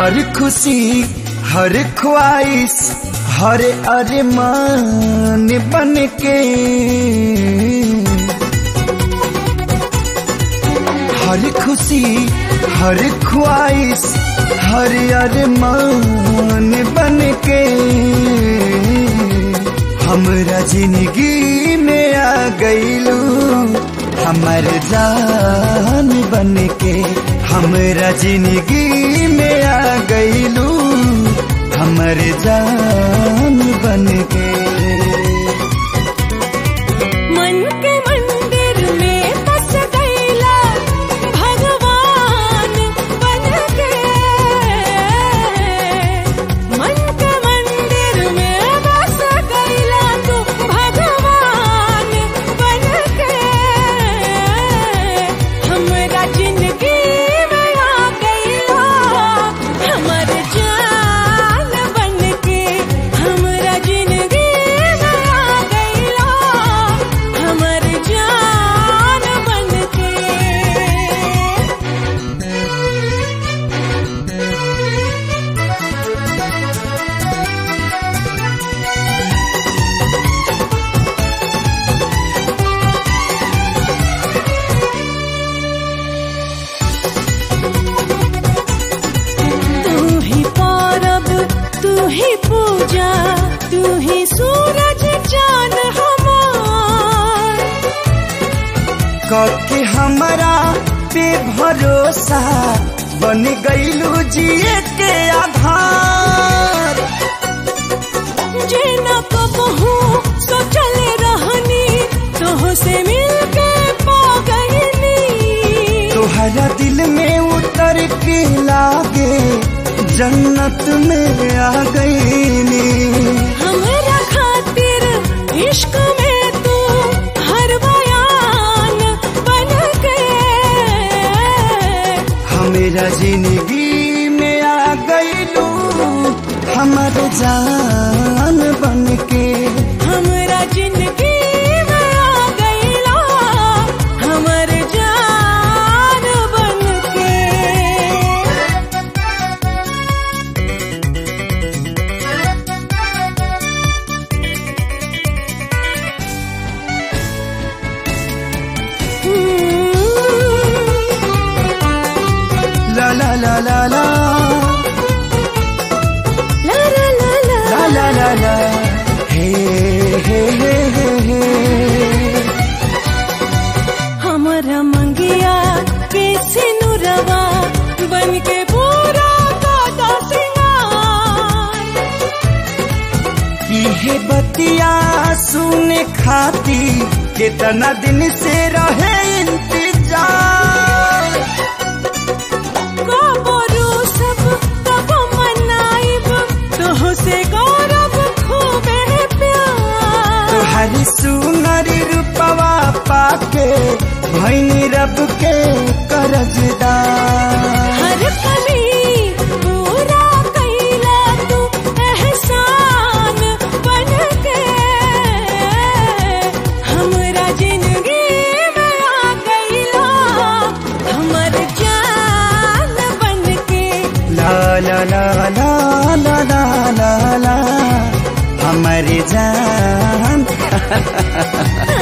हर खुशी हर ख्वाहिश हर अरमान बन के, हर खुशी हर ख्वाहिश हर अरमान बन के हमरा जिंदगी में आ गईलू, हमर जान बन के हमरा जिंदगी में आ गईलू, हमर जान बन के। मन के मंदिर में बस गईला भगवान बन के, मन के मंदिर में बस गईला तू भगवान बन के, हमरा जिंदगी में आ गईला, हमर जान बन के, हमरा जिंदगी में आ गईला, हमर जान बन के। तू ही पौरब तू ही पूजा तू ही सूरज चांद हमार, कके हमरा पे भरोसा बन गईलू जिए के आधार। जे न कबहू सोचल रहनी तोह से मिलके पा गईनी, तोहरा दिल में उतर के लागे जन्नत में आ गईनी। हमरा खातिर इश्क में तू हर बयान बन के, हमेरा जिंदगी में आ गईलू, हमर जान बन के, हमरा जिंदगी में आ गईला, हमर जान बन के। ला ला ला ला ला ला ला ला ला ला ला ला हे हे हे हे हे। हमरा मंगिया के सिनुरवा बन के पूरा दादा सिंगार, इहे बतिया सुने खाती कितना दिन से रहे इंतजार। गोबरू सब तब मनाइब तोह से गौरव खूबे प्यार, तुहरी सुनरी रूपवा पाके भैनी रब के करजदार। हर कमी पूरा कैला तू एहसान बन के, हमरा जिंदगी में आ गईला, हमर जान बन के। ला ला ला ला ला ला ला ला हमारी जान